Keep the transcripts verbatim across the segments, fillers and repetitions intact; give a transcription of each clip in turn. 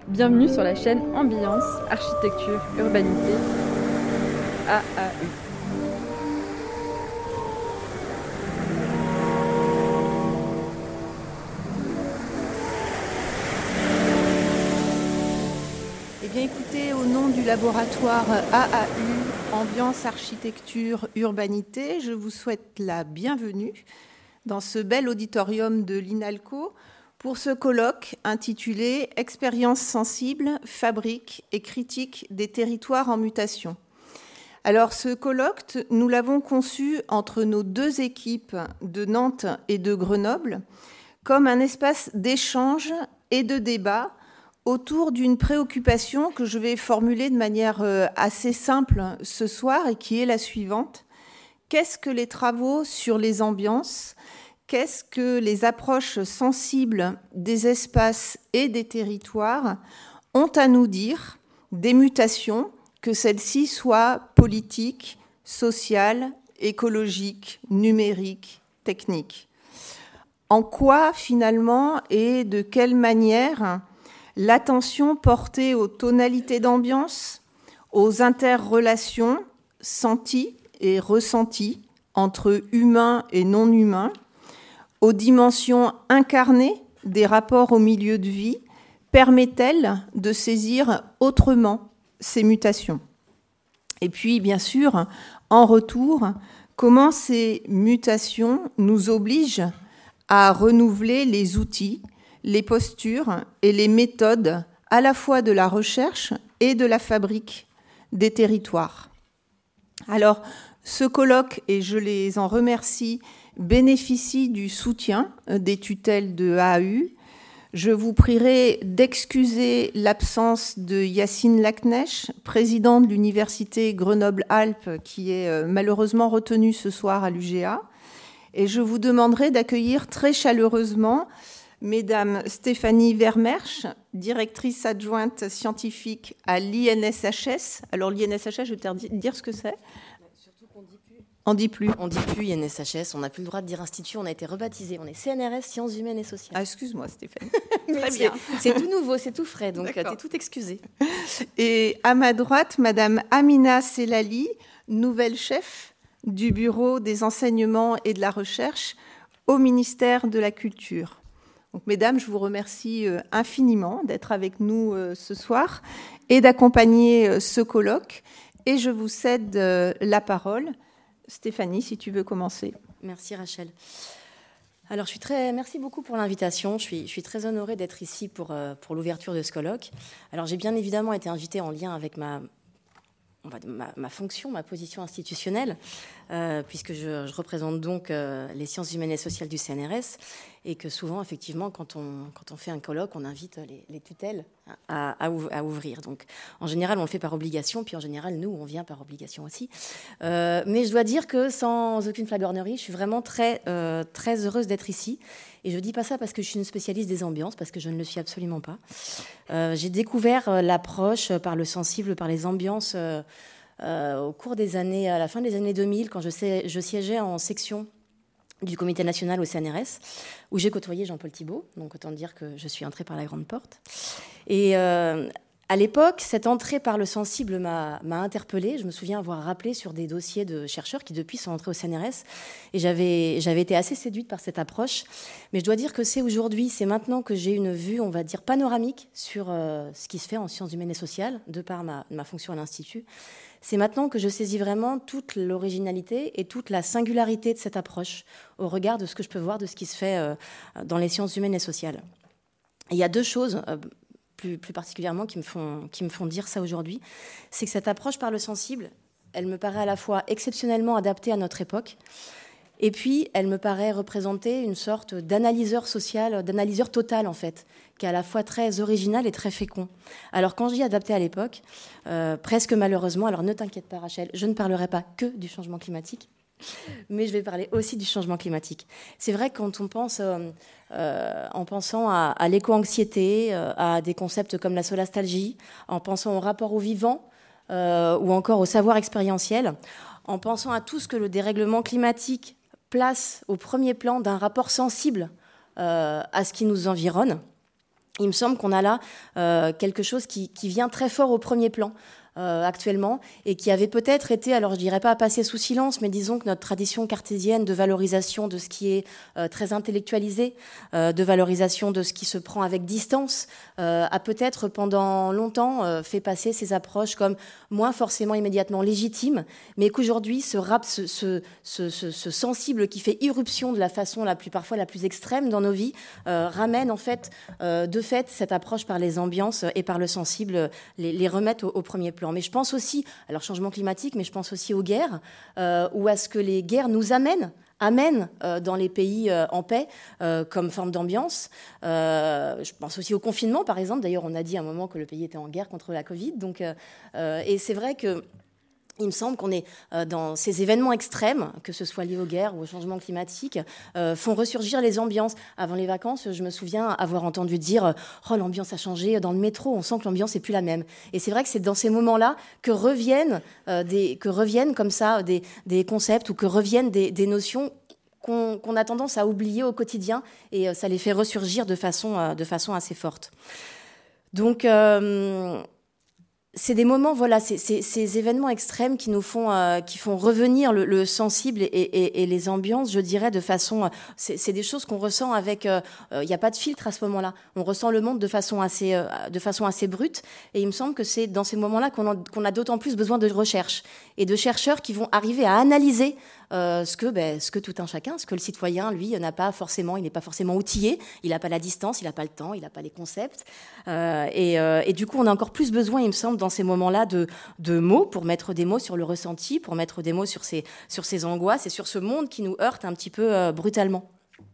Bienvenue sur la chaîne Ambiance, Architecture, Urbanité, A A U. Eh bien écoutez, au nom du laboratoire A A U, Ambiance, Architecture, Urbanité, je vous souhaite la bienvenue dans ce bel auditorium de l'INALCO pour ce colloque intitulé « Expériences sensibles, fabrique et critique des territoires en mutation ». Alors ce colloque, nous l'avons conçu entre nos deux équipes de Nantes et de Grenoble comme un espace d'échange et de débat autour d'une préoccupation que je vais formuler de manière assez simple ce soir et qui est la suivante. Qu'est-ce que les travaux sur les ambiances ? Qu'est-ce que les approches sensibles des espaces et des territoires ont à nous dire des mutations, que celles-ci soient politiques, sociales, écologiques, numériques, techniques ? En quoi, finalement, et de quelle manière l'attention portée aux tonalités d'ambiance, aux interrelations senties et ressenties entre humains et non-humains, aux dimensions incarnées des rapports au milieu de vie, permet-elle de saisir autrement ces mutations ? Et puis, bien sûr, en retour, comment ces mutations nous obligent à renouveler les outils, les postures et les méthodes à la fois de la recherche et de la fabrique des territoires. Alors, ce colloque, et je les en remercie, bénéficie du soutien des tutelles de A A U. Je vous prierai d'excuser l'absence de Yacine Laknecht, président de l'université Grenoble-Alpes, qui est malheureusement retenu ce soir à l'U G A. Et je vous demanderai d'accueillir très chaleureusement Mesdames Stéphanie Vermersch, directrice adjointe scientifique à l'I N S H S. Alors l'I N S H S, je vais te dire ce que c'est. On dit plus. On dit plus I N S H S, on n'a plus le droit de dire institut, on a été rebaptisé. On est C N R S, Sciences Humaines et Sociales. Ah, excuse-moi Stéphanie. Très bien. C'est tout nouveau, c'est tout frais, donc tu es tout excusée. Et à ma droite, Madame Amina Selali, nouvelle chef du Bureau des enseignements et de la recherche au ministère de la Culture. Donc, mesdames, je vous remercie infiniment d'être avec nous ce soir et d'accompagner ce colloque. Et je vous cède la parole. Stéphanie, si tu veux commencer. Merci Rachel. Alors, je suis très, merci beaucoup pour l'invitation. Je suis, je suis très honorée d'être ici pour, euh, pour l'ouverture de ce colloque. Alors, j'ai bien évidemment été invitée en lien avec ma, on va dire, ma, ma fonction, ma position institutionnelle, euh, puisque je, je représente donc euh, les sciences humaines et sociales du C N R S, et que souvent, effectivement, quand on, quand on fait un colloque, on invite les, les tutelles à, à, à ouvrir. Donc, en général, on le fait par obligation, puis en général, nous, on vient par obligation aussi. Euh, mais je dois dire que sans aucune flagornerie, je suis vraiment très, euh, très heureuse d'être ici. Et je ne dis pas ça parce que je suis une spécialiste des ambiances, parce que je ne le suis absolument pas. Euh, j'ai découvert l'approche par le sensible, par les ambiances, euh, euh, au cours des années, à la fin des années deux mille, quand je, sais, je siégeais en section du comité national au C N R S, où j'ai côtoyé Jean-Paul Thibault, donc autant dire que je suis entrée par la grande porte. Et euh, à l'époque, cette entrée par le sensible m'a, m'a interpellée. Je me souviens avoir rappelé sur des dossiers de chercheurs qui depuis sont entrés au C N R S, et j'avais, j'avais été assez séduite par cette approche. Mais je dois dire que c'est aujourd'hui, c'est maintenant que j'ai une vue, on va dire, panoramique sur euh, ce qui se fait en sciences humaines et sociales, de par ma, ma fonction à l'Institut. C'est maintenant que je saisis vraiment toute l'originalité et toute la singularité de cette approche au regard de ce que je peux voir de ce qui se fait euh, dans les sciences humaines et sociales. Et il y a deux choses, euh, plus, plus particulièrement, qui me font, qui me font dire ça aujourd'hui. C'est que cette approche par le sensible, elle me paraît à la fois exceptionnellement adaptée à notre époque, et puis elle me paraît représenter une sorte d'analyseur social, d'analyseur total en fait, qui est à la fois très original et très fécond. Alors quand je dis adapté à l'époque, euh, presque malheureusement, alors ne t'inquiète pas Rachel, je ne parlerai pas que du changement climatique, mais je vais parler aussi du changement climatique. C'est vrai que quand on pense, euh, euh, en pensant à, à l'éco-anxiété, euh, à des concepts comme la solastalgie, en pensant au rapport au vivant, euh, ou encore au savoir expérientiel, en pensant à tout ce que le dérèglement climatique place au premier plan d'un rapport sensible euh, à ce qui nous environne, Il me semble qu'on a là euh, quelque chose qui, qui vient très fort au premier plan. Euh, actuellement, et qui avait peut-être été, alors je dirais pas à passer sous silence, mais disons que notre tradition cartésienne de valorisation de ce qui est euh, très intellectualisé, euh, de valorisation de ce qui se prend avec distance, euh, a peut-être pendant longtemps euh, fait passer ces approches comme moins forcément immédiatement légitimes, mais qu'aujourd'hui ce rap, ce, ce, ce, ce, ce sensible qui fait irruption de la façon la plus parfois la plus extrême dans nos vies, euh, ramène en fait euh, de fait cette approche par les ambiances et par le sensible, les, les remettre au, au premier plan. Mais je pense aussi, alors changement climatique, mais je pense aussi aux guerres, euh, ou à ce que les guerres nous amènent, amènent euh, dans les pays euh, en paix euh, comme forme d'ambiance. Euh, je pense aussi au confinement, par exemple. D'ailleurs, on a dit à un moment que le pays était en guerre contre la Covid. Donc, euh, euh, et c'est vrai que il me semble qu'on est euh, dans ces événements extrêmes, que ce soit liés aux guerres ou au changement climatique, euh, font ressurgir les ambiances. Avant les vacances, je me souviens avoir entendu dire « Oh, l'ambiance a changé dans le métro, on sent que l'ambiance n'est plus la même ». Et c'est vrai que c'est dans ces moments-là que reviennent, euh, des, que reviennent comme ça des, des concepts ou que reviennent des, des notions qu'on, qu'on a tendance à oublier au quotidien, et euh, ça les fait ressurgir de façon, euh, de façon assez forte. Donc... Euh, C'est des moments, voilà, c'est, c'est, ces événements extrêmes qui nous font, euh, qui font revenir le, le sensible et, et, et les ambiances, je dirais, de façon. C'est, c'est des choses qu'on ressent avec. Il euh, n'y a pas de filtre à ce moment-là. On ressent le monde de façon assez, euh, de façon assez brute. Et il me semble que c'est dans ces moments-là qu'on, en, qu'on a d'autant plus besoin de recherche et de chercheurs qui vont arriver à analyser euh, ce que, ben, ce que tout un chacun, ce que le citoyen, lui, n'a pas forcément. Il n'est pas forcément outillé. Il n'a pas la distance, il n'a pas le temps, il n'a pas les concepts. Euh, et, euh, et du coup, on a encore plus besoin, il me semble, dans ces moments-là de, de mots, pour mettre des mots sur le ressenti, pour mettre des mots sur ces, sur ces angoisses et sur ce monde qui nous heurte un petit peu euh, brutalement.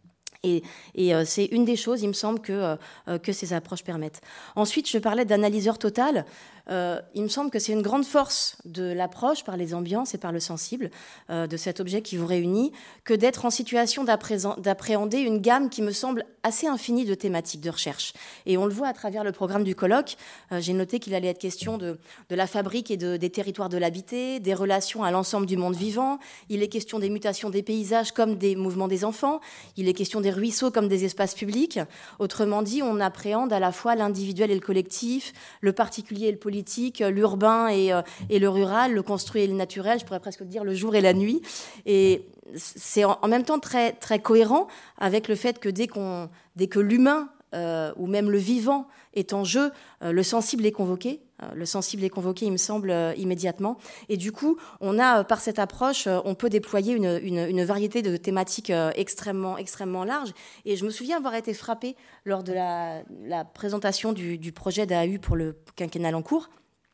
Et, et euh, c'est une des choses, il me semble, que, euh, que ces approches permettent. Ensuite, je parlais d'analyseur total. Euh, il me semble que c'est une grande force de l'approche par les ambiances et par le sensible, euh, de cet objet qui vous réunit, que d'être en situation d'appréhender une gamme qui me semble assez infinie de thématiques de recherche. Et on le voit à travers le programme du colloque. Euh, j'ai noté qu'il allait être question de, de la fabrique et de, des territoires de l'habité, des relations à l'ensemble du monde vivant. Il est question des mutations des paysages comme des mouvements des enfants. Il est question des ruisseaux comme des espaces publics. Autrement dit, on appréhende à la fois l'individuel et le collectif, le particulier et le politique, l'urbain et, euh, et le rural, le construit et le naturel, je pourrais presque dire le jour et la nuit. Et c'est en, en même temps très, très cohérent avec le fait que dès, qu'on, dès que l'humain euh, ou même le vivant est en jeu, euh, le sensible est convoqué. Euh, le sensible est convoqué, il me semble, euh, immédiatement. Et du coup, on a, euh, par cette approche, euh, on peut déployer une, une, une variété de thématiques euh, extrêmement, extrêmement larges. Et je me souviens avoir été frappée lors de la, la présentation du, du projet d'A A U pour le quinquennal en cours,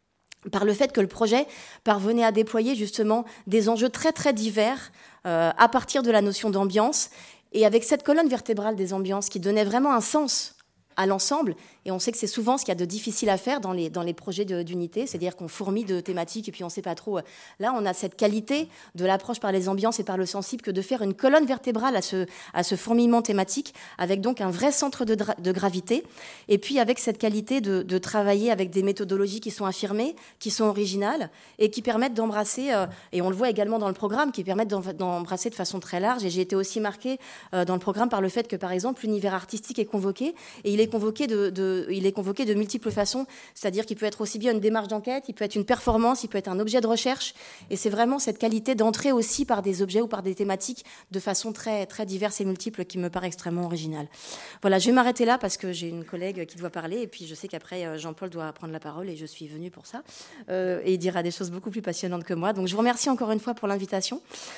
par le fait que le projet parvenait à déployer justement des enjeux très très divers euh, à partir de la notion d'ambiance, et avec cette colonne vertébrale des ambiances qui donnait vraiment un sens à l'ensemble. Et on sait que c'est souvent ce qu'il y a de difficile à faire dans les, dans les projets de, d'unité, c'est-à-dire qu'on fourmille de thématiques et puis on ne sait pas trop. Là, on a cette qualité de l'approche par les ambiances et par le sensible que de faire une colonne vertébrale à ce, à ce fourmillement thématique, avec donc un vrai centre de, de gravité, et puis avec cette qualité de, de travailler avec des méthodologies qui sont affirmées, qui sont originales, et qui permettent d'embrasser, euh, et on le voit également dans le programme, qui permettent d'embrasser de façon très large. Et j'ai été aussi marquée euh, dans le programme par le fait que, par exemple, l'univers artistique est convoqué, et il est convoqué de, de il est convoqué de multiples façons, c'est-à-dire qu'il peut être aussi bien une démarche d'enquête, il peut être une performance, il peut être un objet de recherche, et c'est vraiment cette qualité d'entrer aussi par des objets ou par des thématiques de façon très, très diverse et multiple qui me paraît extrêmement originale. Voilà, je vais m'arrêter là parce que j'ai une collègue qui doit parler, et puis je sais qu'après Jean-Paul doit prendre la parole, et je suis venue pour ça, euh, et il dira des choses beaucoup plus passionnantes que moi. Donc je vous remercie encore une fois pour l'invitation,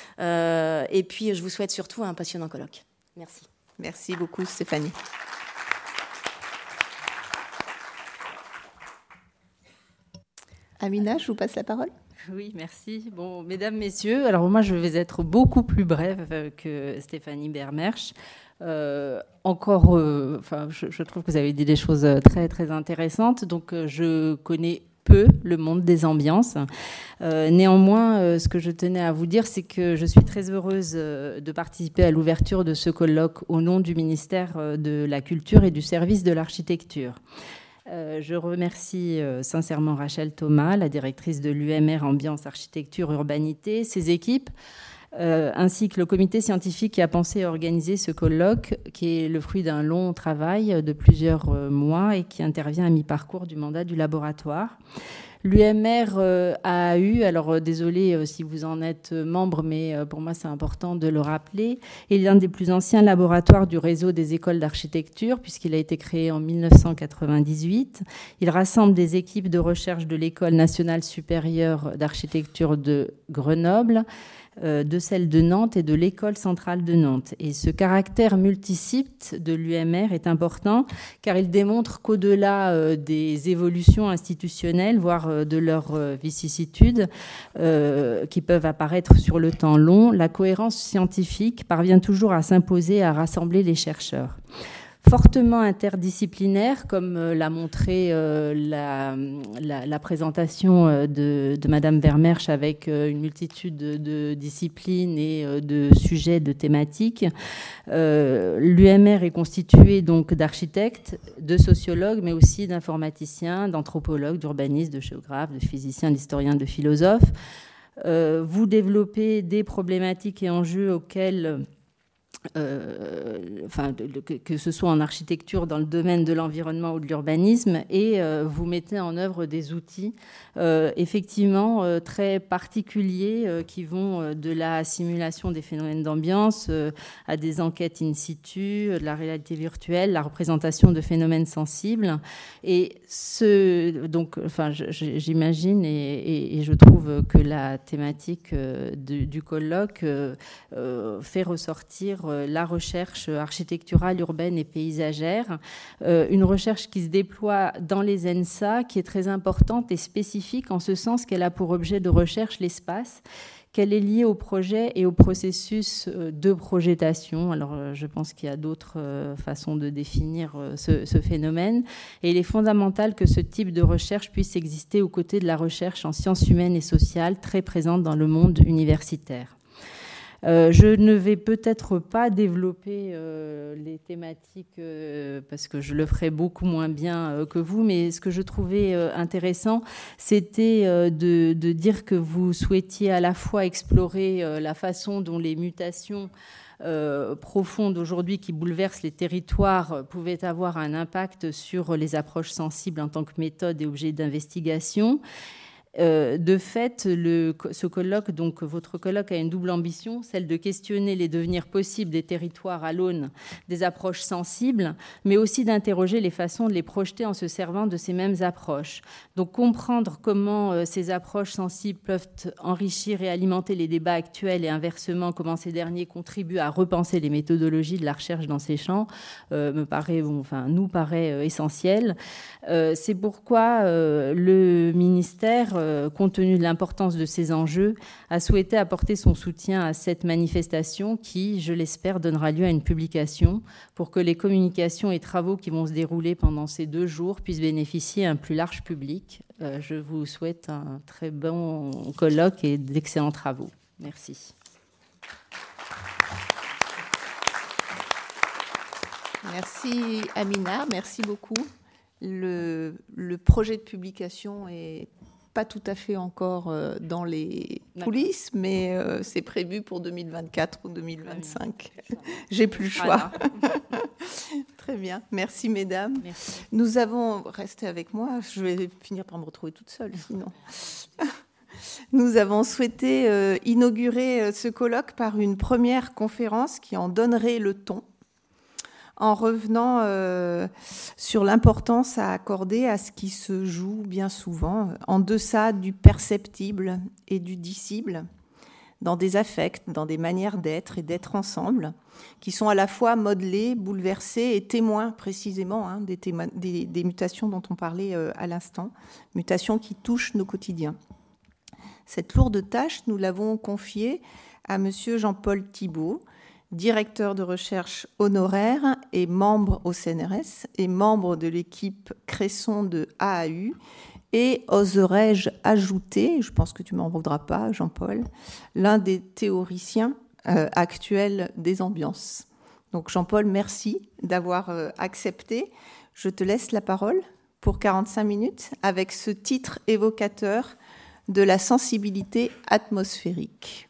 euh, et puis je vous souhaite surtout un passionnant colloque. Merci. Merci beaucoup, Stéphanie. Amina, je vous passe la parole. Oui, merci. Bon, mesdames, messieurs, alors moi, je vais être beaucoup plus brève que Stéphanie Bermersch. Euh, encore, euh, enfin, je, je trouve que vous avez dit des choses très, très intéressantes. Donc, euh, je connais peu le monde des ambiances. Euh, néanmoins, euh, ce que je tenais à vous dire, c'est que je suis très heureuse euh, de participer à l'ouverture de ce colloque au nom du ministère euh, de la Culture et du service de l'architecture. Euh, je remercie euh, sincèrement Rachel Thomas, la directrice de l'U M R Ambiance Architecture Urbanité, ses équipes, euh, ainsi que le comité scientifique qui a pensé et organisé ce colloque, qui est le fruit d'un long travail de plusieurs euh, mois et qui intervient à mi-parcours du mandat du laboratoire. L'U M R euh, a eu, alors euh, désolé euh, si vous en êtes membre, mais euh, pour moi c'est important de le rappeler, est l'un des plus anciens laboratoires du réseau des écoles d'architecture, puisqu'il a été créé en mille neuf cent quatre-vingt-dix-huit. Il rassemble des équipes de recherche de l'École nationale supérieure d'architecture de Grenoble, euh, de celle de Nantes et de l'École centrale de Nantes. Et ce caractère multisite de l'U M R est important, car il démontre qu'au-delà euh, des évolutions institutionnelles, voire euh, de leurs euh, vicissitudes euh, qui peuvent apparaître sur le temps long, la cohérence scientifique parvient toujours à s'imposer, à rassembler les chercheurs. Fortement interdisciplinaire, comme euh, l'a montré euh, la, la, la présentation euh, de, de Madame Vermersch, avec euh, une multitude de, de disciplines et euh, de sujets, de thématiques. Euh, L'U M R est constitué donc d'architectes, de sociologues, mais aussi d'informaticiens, d'anthropologues, d'urbanistes, de géographes, de physiciens, d'historiens, de philosophes. Euh, vous développez des problématiques et enjeux auxquels Euh, enfin, de, de, que ce soit en architecture, dans le domaine de l'environnement ou de l'urbanisme, et euh, vous mettez en œuvre des outils euh, effectivement euh, très particuliers euh, qui vont euh, de la simulation des phénomènes d'ambiance euh, à des enquêtes in situ, de la réalité virtuelle, la représentation de phénomènes sensibles. Et ce, donc, enfin, j'imagine et, et, et je trouve que la thématique euh, du, du colloque euh, euh, fait ressortir euh, la recherche architecturale, urbaine et paysagère, euh, une recherche qui se déploie dans les ENSA, qui est très importante et spécifique en ce sens qu'elle a pour objet de recherche l'espace, qu'elle est liée au projet et au processus de projetation. Alors, je pense qu'il y a d'autres façons de définir ce, ce phénomène. Et il est fondamental que ce type de recherche puisse exister aux côtés de la recherche en sciences humaines et sociales, très présente dans le monde universitaire. Euh, je ne vais peut-être pas développer euh, les thématiques euh, parce que je le ferai beaucoup moins bien euh, que vous, mais ce que je trouvais euh, intéressant, c'était euh, de, de dire que vous souhaitiez à la fois explorer euh, la façon dont les mutations euh, profondes aujourd'hui qui bouleversent les territoires euh, pouvaient avoir un impact sur les approches sensibles en tant que méthode et objet d'investigation. Euh, de fait, le, ce colloque, donc votre colloque a une double ambition, celle de questionner les devenirs possibles des territoires à l'aune des approches sensibles, mais aussi d'interroger les façons de les projeter en se servant de ces mêmes approches. Donc comprendre comment euh, ces approches sensibles peuvent enrichir et alimenter les débats actuels et inversement comment ces derniers contribuent à repenser les méthodologies de la recherche dans ces champs euh, me paraît, bon, enfin, nous paraît euh, essentiel. Euh, c'est pourquoi euh, le ministère euh, compte tenu de l'importance de ces enjeux, a souhaité apporter son soutien à cette manifestation qui, je l'espère, donnera lieu à une publication pour que les communications et travaux qui vont se dérouler pendant ces deux jours puissent bénéficier à un plus large public. Euh, je vous souhaite un très bon colloque et d'excellents travaux. Merci. Merci Amina, merci beaucoup. Le, le projet de publication est pas tout à fait encore euh, dans les coulisses, mais euh, c'est prévu pour deux mille vingt-quatre ou deux mille vingt-cinq. J'ai plus le choix. Voilà. Très bien. Merci, mesdames. Merci. Nous avons... Restez avec moi, je vais finir par me retrouver toute seule, sinon. Nous avons souhaité euh, inaugurer ce colloque par une première conférence qui en donnerait le ton, en revenant euh, sur l'importance à accorder à ce qui se joue bien souvent en deçà du perceptible et du dissible, dans des affects, dans des manières d'être et d'être ensemble, qui sont à la fois modelés, bouleversés et témoins précisément hein, des, témo- des, des mutations dont on parlait euh, à l'instant, mutations qui touchent nos quotidiens. Cette lourde tâche, nous l'avons confiée à monsieur Jean-Paul Thibault, directeur de recherche honoraire et membre au C N R S et membre de l'équipe Cresson de A A U. Et oserais-je ajouter, je pense que tu ne m'en voudras pas, Jean-Paul, l'un des théoriciens euh, actuels des ambiances. Donc Jean-Paul, merci d'avoir euh, accepté. Je te laisse la parole pour quarante-cinq minutes avec ce titre évocateur de la sensibilité atmosphérique.